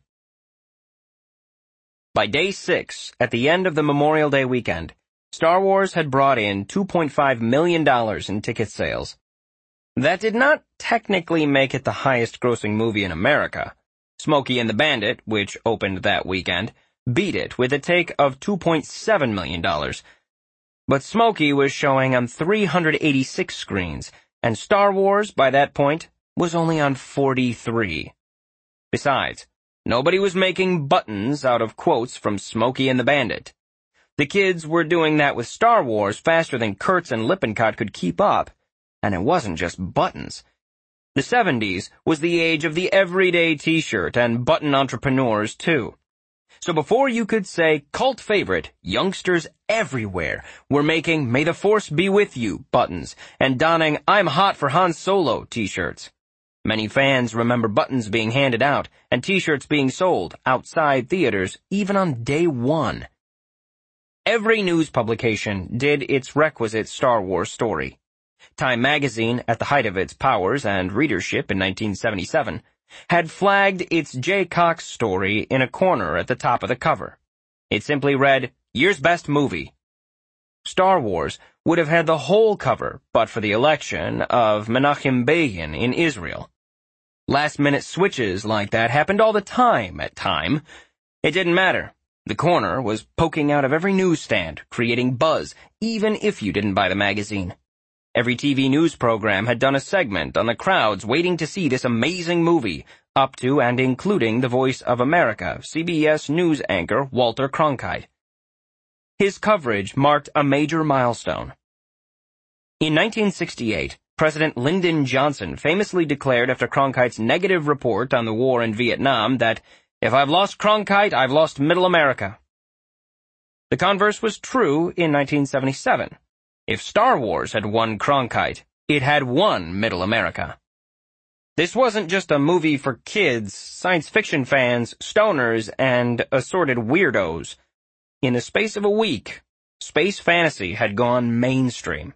By day 6, at the end of the Memorial Day weekend, Star Wars had brought in $2.5 million in ticket sales. That did not technically make it the highest-grossing movie in America. Smokey and the Bandit, which opened that weekend, beat it with a take of $2.7 million. But Smokey was showing on 386 screens, and Star Wars, by that point, was only on 43. Besides, nobody was making buttons out of quotes from Smokey and the Bandit. The kids were doing that with Star Wars faster than Kurtz and Lippincott could keep up, and it wasn't just buttons. The 70s was the age of the everyday t-shirt and button entrepreneurs, too. So before you could say cult favorite, youngsters everywhere were making "May the Force be with you" buttons and donning "I'm hot for Han Solo" t-shirts. Many fans remember buttons being handed out and t-shirts being sold outside theaters even on day 1. Every news publication did its requisite Star Wars story. Time magazine, at the height of its powers and readership in 1977, had flagged its Jay Cox story in a corner at the top of the cover. It simply read, "Year's Best Movie." Star Wars would have had the whole cover but for the election of Menachem Begin in Israel. Last-minute switches like that happened all the time at Time. It didn't matter. The corner was poking out of every newsstand, creating buzz, even if you didn't buy the magazine. Every TV news program had done a segment on the crowds waiting to see this amazing movie, up to and including the Voice of America, CBS News anchor Walter Cronkite. His coverage marked a major milestone. In 1968, President Lyndon Johnson famously declared after Cronkite's negative report on the war in Vietnam that, "If I've lost Cronkite, I've lost Middle America." The converse was true in 1977. If Star Wars had won Cronkite, it had won Middle America. This wasn't just a movie for kids, science fiction fans, stoners, and assorted weirdos. In the space of a week, space fantasy had gone mainstream.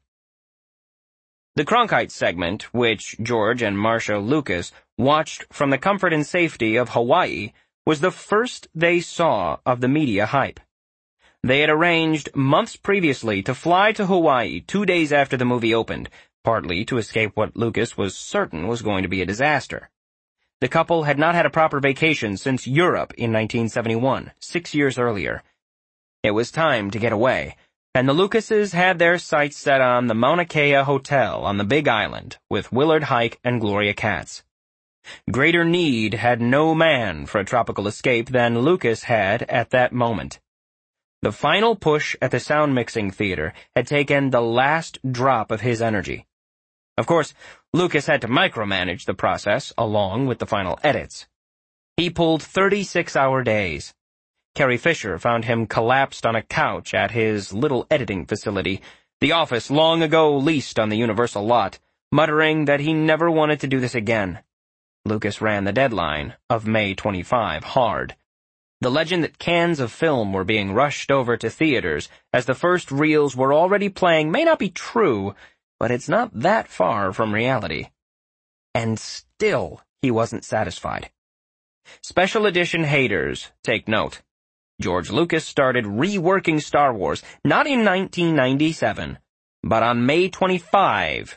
The Cronkite segment, which George and Marcia Lucas watched from the comfort and safety of Hawaii, was the first they saw of the media hype. They had arranged months previously to fly to Hawaii 2 days after the movie opened, partly to escape what Lucas was certain was going to be a disaster. The couple had not had a proper vacation since Europe in 1971, 6 years earlier. It was time to get away, and the Lucases had their sights set on the Mauna Kea Hotel on the Big Island with Willard Hike and Gloria Katz. Greater need had no man for a tropical escape than Lucas had at that moment. The final push at the sound mixing theater had taken the last drop of his energy. Of course, Lucas had to micromanage the process along with the final edits. He pulled 36-hour days. Carrie Fisher found him collapsed on a couch at his little editing facility, the office long ago leased on the Universal lot, muttering that he never wanted to do this again. Lucas ran the deadline of May 25 hard. The legend that cans of film were being rushed over to theaters as the first reels were already playing may not be true, but it's not that far from reality. And still, he wasn't satisfied. Special edition haters take note. George Lucas started reworking Star Wars not in 1997, but on May 25,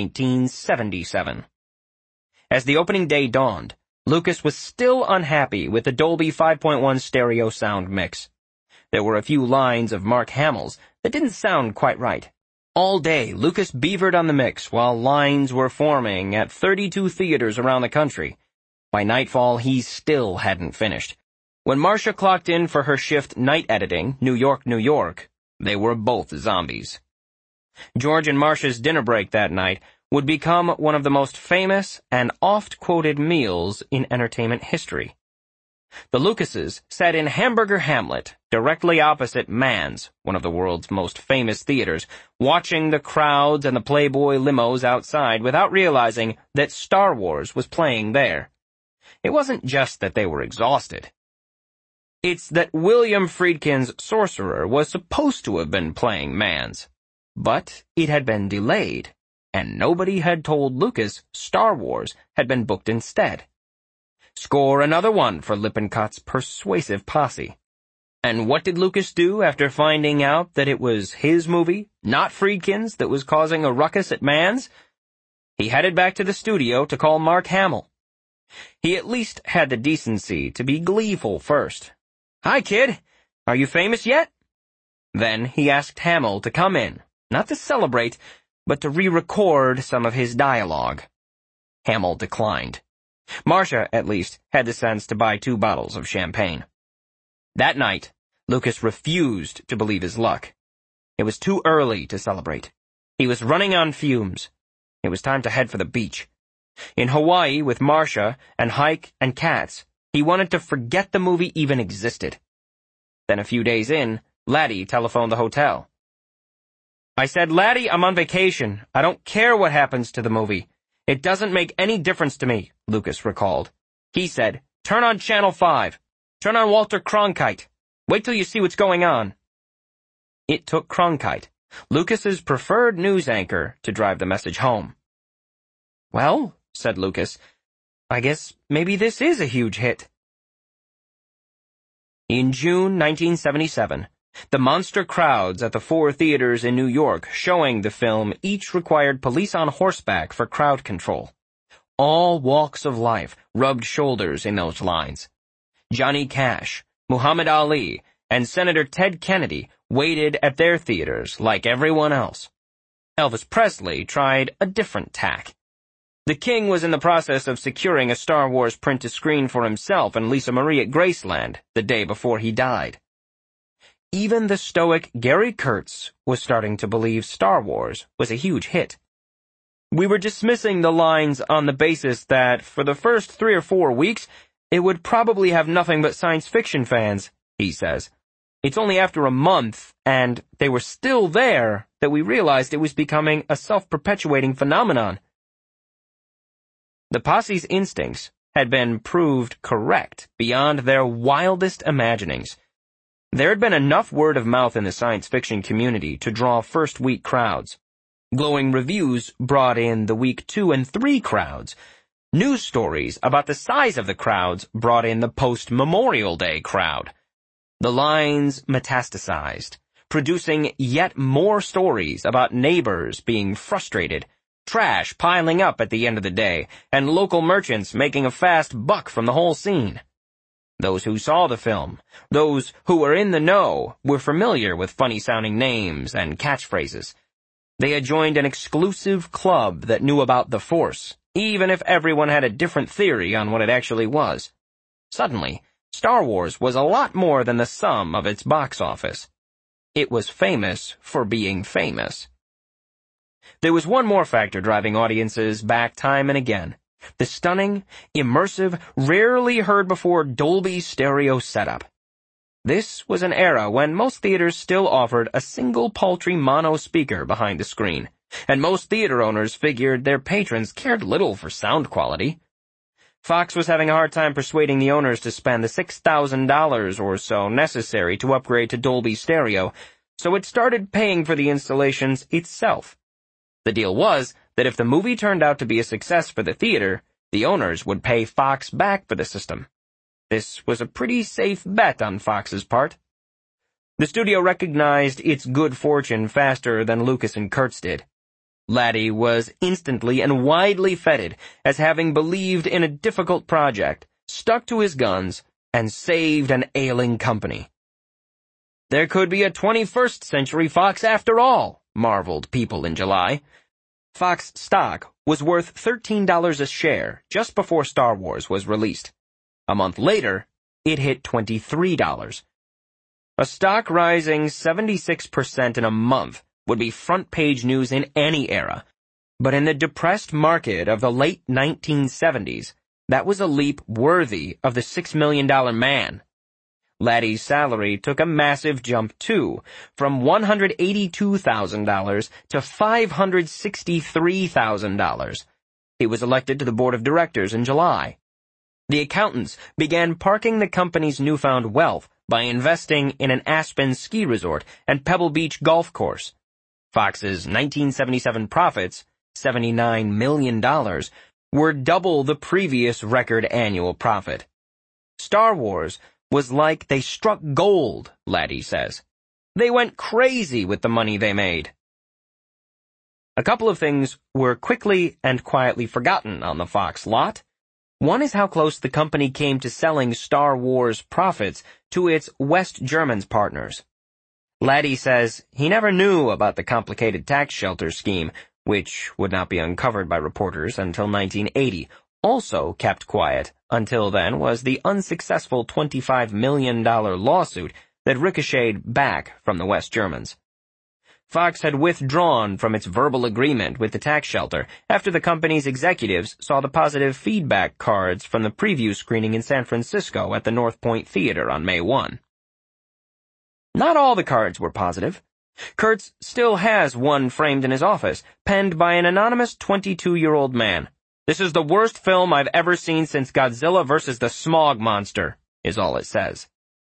1977. As the opening day dawned, Lucas was still unhappy with the Dolby 5.1 stereo sound mix. There were a few lines of Mark Hamill's that didn't sound quite right. All day, Lucas beavered on the mix while lines were forming at 32 theaters around the country. By nightfall, he still hadn't finished. When Marcia clocked in for her shift night editing, New York, New York, they were both zombies. George and Marcia's dinner break that night would become one of the most famous and oft-quoted meals in entertainment history. The Lucases sat in Hamburger Hamlet, directly opposite Mann's, one of the world's most famous theaters, watching the crowds and the Playboy limos outside without realizing that Star Wars was playing there. It wasn't just that they were exhausted. It's that William Friedkin's Sorcerer was supposed to have been playing Mann's, but it had been delayed, and nobody had told Lucas Star Wars had been booked instead. Score another one for Lippincott's persuasive posse. And what did Lucas do after finding out that it was his movie, not Friedkin's, that was causing a ruckus at Mann's? He headed back to the studio to call Mark Hamill. He at least had the decency to be gleeful first. "Hi, kid. Are you famous yet?" Then he asked Hamill to come in, not to celebrate, but to re-record some of his dialogue. Hamill declined. Marcia, at least, had the sense to buy 2 bottles of champagne. That night, Lucas refused to believe his luck. It was too early to celebrate. He was running on fumes. It was time to head for the beach. In Hawaii with Marcia and Hike and Katz, he wanted to forget the movie even existed. Then a few days in, Laddie telephoned the hotel. "I said, Laddie, I'm on vacation. I don't care what happens to the movie. It doesn't make any difference to me," Lucas recalled. He said, "Turn on Channel 5. Turn on Walter Cronkite. Wait till you see what's going on." It took Cronkite, Lucas's preferred news anchor, to drive the message home. "Well," said Lucas, "I guess maybe this is a huge hit." In June 1977, the monster crowds at the 4 theaters in New York showing the film each required police on horseback for crowd control. All walks of life rubbed shoulders in those lines. Johnny Cash, Muhammad Ali, and Senator Ted Kennedy waited at their theaters like everyone else. Elvis Presley tried a different tack. The King was in the process of securing a Star Wars print-to-screen for himself and Lisa Marie at Graceland the day before he died. Even the stoic Gary Kurtz was starting to believe Star Wars was a huge hit. "We were dismissing the lines on the basis that, for the first 3 or 4 weeks, it would probably have nothing but science fiction fans," he says. "It's only after a month, and they were still there, that we realized it was becoming a self-perpetuating phenomenon." The posse's instincts had been proved correct beyond their wildest imaginings. There had been enough word of mouth in the science fiction community to draw first-week crowds. Glowing reviews brought in the week 2 and 3 crowds. News stories about the size of the crowds brought in the post-Memorial Day crowd. The lines metastasized, producing yet more stories about neighbors being frustrated, trash piling up at the end of the day, and local merchants making a fast buck from the whole scene. Those who saw the film, those who were in the know, were familiar with funny-sounding names and catchphrases. They had joined an exclusive club that knew about the Force, even if everyone had a different theory on what it actually was. Suddenly, Star Wars was a lot more than the sum of its box office. It was famous for being famous. There was one more factor driving audiences back time and again. The stunning, immersive, rarely heard before Dolby stereo setup. This was an era when most theaters still offered a single paltry mono speaker behind the screen, and most theater owners figured their patrons cared little for sound quality. Fox was having a hard time persuading the owners to spend the $6,000 or so necessary to upgrade to Dolby Stereo, so it started paying for the installations itself. The deal was that if the movie turned out to be a success for the theater, the owners would pay Fox back for the system. This was a pretty safe bet on Fox's part. The studio recognized its good fortune faster than Lucas and Kurtz did. Laddie was instantly and widely feted as having believed in a difficult project, stuck to his guns, and saved an ailing company. There could be a 21st century Fox after all, marveled people in July. Fox stock was worth $13 a share just before Star Wars was released. A month later, it hit $23. A stock rising 76% in a month would be front-page news in any era, but in the depressed market of the late 1970s, that was a leap worthy of the $6 million man. Laddie's salary took a massive jump too, from $182,000 to $563,000. He was elected to the board of directors in July. The accountants began parking the company's newfound wealth by investing in an Aspen ski resort and Pebble Beach golf course. Fox's 1977 profits, $79 million, were double the previous record annual profit. Star Wars was like they struck gold, Laddie says. They went crazy with the money they made. A couple of things were quickly and quietly forgotten on the Fox lot. One is how close the company came to selling Star Wars profits to its West Germans partners. Laddie says he never knew about the complicated tax shelter scheme, which would not be uncovered by reporters until 1980. Also kept quiet until then was the unsuccessful $25 million lawsuit that ricocheted back from the West Germans. Fox had withdrawn from its verbal agreement with the tax shelter after the company's executives saw the positive feedback cards from the preview screening in San Francisco at the North Point Theater on May 1. Not all the cards were positive. Kurtz still has one framed in his office, penned by an anonymous 22-year-old man. "This is the worst film I've ever seen since Godzilla vs. the Smog Monster," is all it says.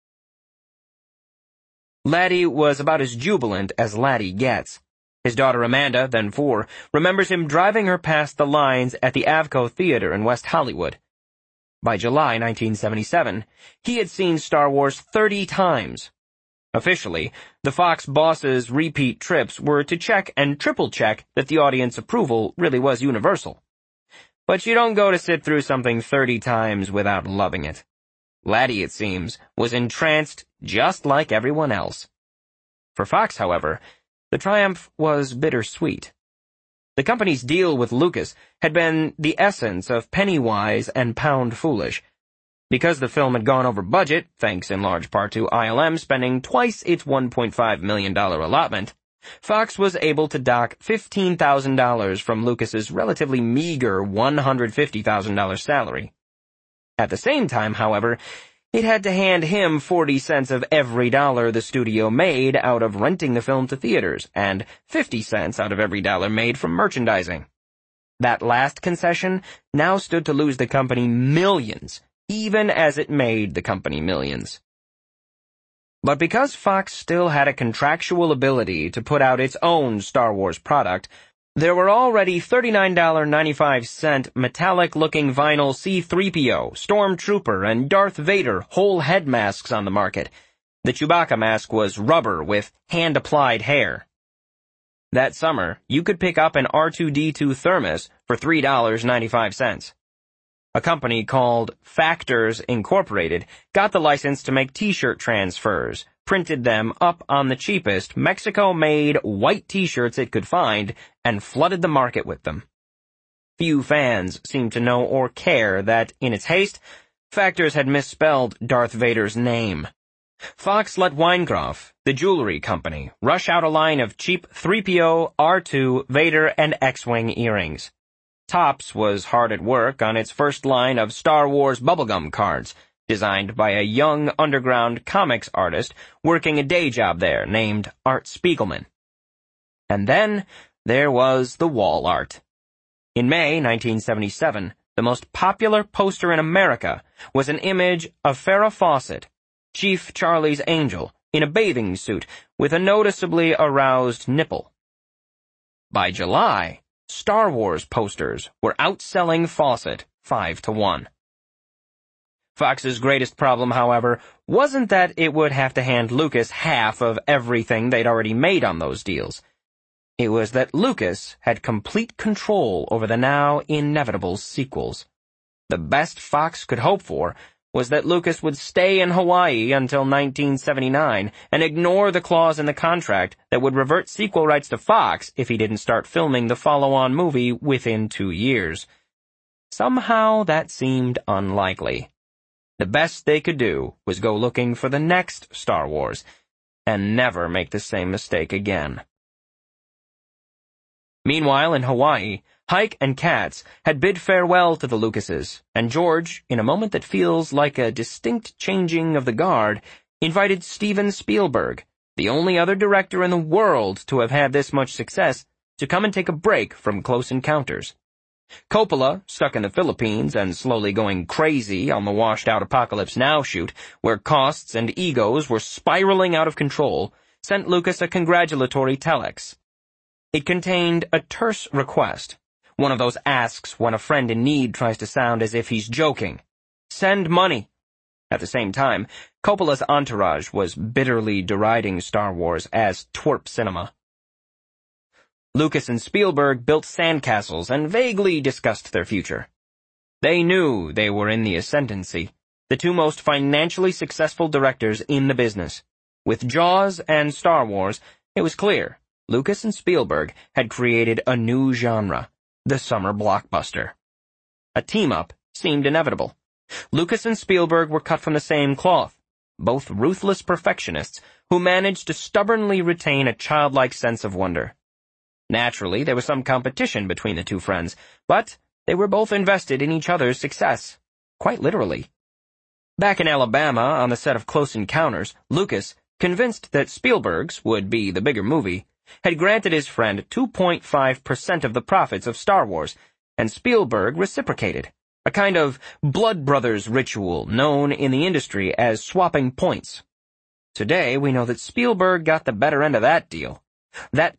Laddie was about as jubilant as Laddie gets. His daughter Amanda, then 4, remembers him driving her past the lines at the Avco Theater in West Hollywood. By July 1977, he had seen Star Wars 30 times. Officially, the Fox boss's repeat trips were to check and triple-check that the audience approval really was universal. But you don't go to sit through something 30 times without loving it. Laddie, it seems, was entranced just like everyone else. For Fox, however, the triumph was bittersweet. The company's deal with Lucas had been the essence of penny wise and pound foolish. Because the film had gone over budget, thanks in large part to ILM spending twice its $1.5 million allotment, Fox was able to dock $15,000 from Lucas's relatively meager $150,000 salary. At the same time, however, it had to hand him 40 cents of every dollar the studio made out of renting the film to theaters, and 50 cents out of every dollar made from merchandising. That last concession now stood to lose the company millions, even as it made the company millions. But because Fox still had a contractual ability to put out its own Star Wars product, there were already $39.95 metallic-looking vinyl C-3PO, Stormtrooper, and Darth Vader whole head masks on the market. The Chewbacca mask was rubber with hand-applied hair. That summer, you could pick up an R2-D2 thermos for $3.95. A company called Factors Incorporated got the license to make t-shirt transfers, printed them up on the cheapest Mexico-made white t-shirts it could find, and flooded the market with them. Few fans seemed to know or care that, in its haste, Factors had misspelled Darth Vader's name. Fox let Weingroff, the jewelry company, rush out a line of cheap 3PO, R2, Vader, and X-Wing earrings. Topps was hard at work on its first line of Star Wars bubblegum cards, designed by a young underground comics artist working a day job there named Art Spiegelman. And then there was the wall art. In May 1977, the most popular poster in America was an image of Farrah Fawcett, Chief Charlie's Angel, in a bathing suit with a noticeably aroused nipple. By July, Star Wars posters were outselling Fawcett 5-1. Fox's greatest problem, however, wasn't that it would have to hand Lucas half of everything they'd already made on those deals. It was that Lucas had complete control over the now inevitable sequels. The best Fox could hope for was that Lucas would stay in Hawaii until 1979 and ignore the clause in the contract that would revert sequel rights to Fox if he didn't start filming the follow-on movie within 2 years. Somehow that seemed unlikely. The best they could do was go looking for the next Star Wars and never make the same mistake again. Meanwhile, in Hawaii, Hike and Katz had bid farewell to the Lucases, and George, in a moment that feels like a distinct changing of the guard, invited Steven Spielberg, the only other director in the world to have had this much success, to come and take a break from Close Encounters. Coppola, stuck in the Philippines and slowly going crazy on the washed-out Apocalypse Now shoot, where costs and egos were spiraling out of control, sent Lucas a congratulatory telex. It contained a terse request, one of those asks when a friend in need tries to sound as if he's joking. Send money. At the same time, Coppola's entourage was bitterly deriding Star Wars as twerp cinema. Lucas and Spielberg built sandcastles and vaguely discussed their future. They knew they were in the ascendancy, the two most financially successful directors in the business. With Jaws and Star Wars, it was clear Lucas and Spielberg had created a new genre, the summer blockbuster. A team-up seemed inevitable. Lucas and Spielberg were cut from the same cloth, both ruthless perfectionists who managed to stubbornly retain a childlike sense of wonder. Naturally, there was some competition between the two friends, but they were both invested in each other's success, quite literally. Back in Alabama, on the set of Close Encounters, Lucas, convinced that Spielberg's would be the bigger movie, had granted his friend 2.5% of the profits of Star Wars, and Spielberg reciprocated, a kind of blood brothers ritual known in the industry as swapping points. Today, we know that Spielberg got the better end of that deal. That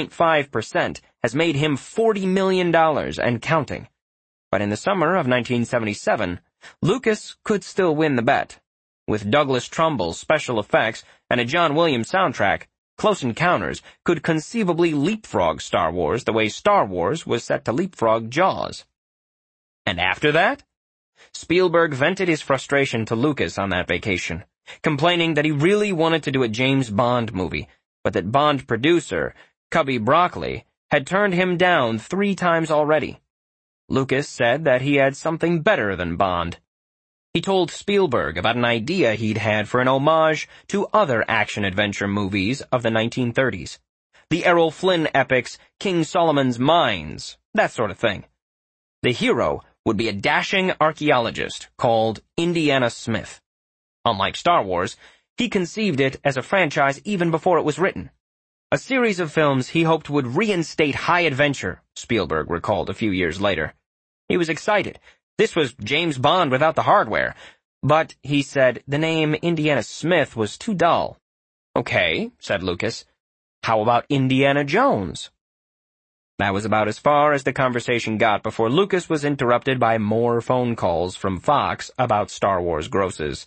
2.5% has made him $40 million and counting. But in the summer of 1977, Lucas could still win the bet. With Douglas Trumbull's special effects and a John Williams soundtrack, Close Encounters could conceivably leapfrog Star Wars the way Star Wars was set to leapfrog Jaws. And after that? Spielberg vented his frustration to Lucas on that vacation, complaining that he really wanted to do a James Bond movie, but that Bond producer, Cubby Broccoli, had turned him down 3 times already. Lucas said that he had something better than Bond. He told Spielberg about an idea he'd had for an homage to other action-adventure movies of the 1930s. The Errol Flynn epics King Solomon's Mines, that sort of thing. The hero would be a dashing archaeologist called Indiana Smith. Unlike Star Wars, he conceived it as a franchise even before it was written. A series of films he hoped would reinstate high adventure, Spielberg recalled a few years later. He was excited. This was James Bond without the hardware. But, he said, the name Indiana Smith was too dull. Okay, said Lucas. How about Indiana Jones? That was about as far as the conversation got before Lucas was interrupted by more phone calls from Fox about Star Wars grosses.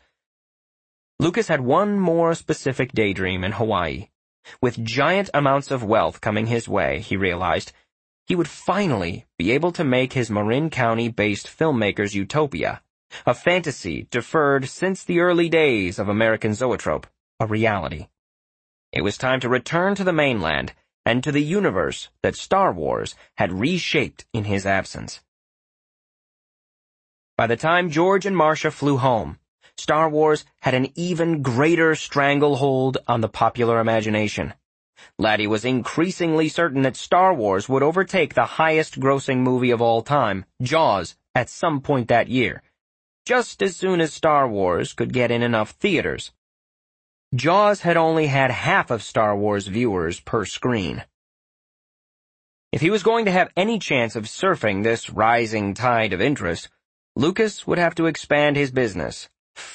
Lucas had one more specific daydream in Hawaii. With giant amounts of wealth coming his way, he realized, he would finally be able to make his Marin County-based filmmaker's utopia, a fantasy deferred since the early days of American zoetrope, a reality. It was time to return to the mainland and to the universe that Star Wars had reshaped in his absence. By the time George and Marcia flew home, Star Wars had an even greater stranglehold on the popular imagination. Laddie was increasingly certain that Star Wars would overtake the highest-grossing movie of all time, Jaws, at some point that year. just as soon as Star Wars could get in enough theaters. Jaws had only had half of Star Wars viewers per screen. If he was going to have any chance of surfing this rising tide of interest, Lucas would have to expand his business,